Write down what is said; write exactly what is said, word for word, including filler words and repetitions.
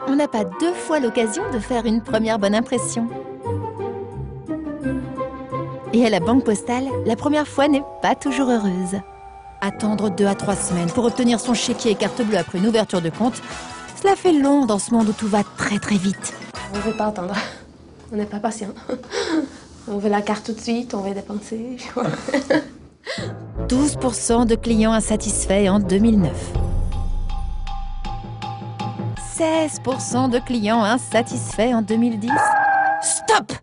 On n'a pas deux fois l'occasion de faire une première bonne impression. Et à la banque postale, la première fois n'est pas toujours heureuse. Attendre deux à trois semaines pour obtenir son chéquier et carte bleue après une ouverture de compte, cela fait long dans ce monde où tout va très très vite. On ne veut pas attendre. On n'est pas patient. On veut la carte tout de suite, on veut dépenser. douze pour cent de clients insatisfaits en deux mille neuf. seize pour cent de clients insatisfaits en deux mille dix. Stop!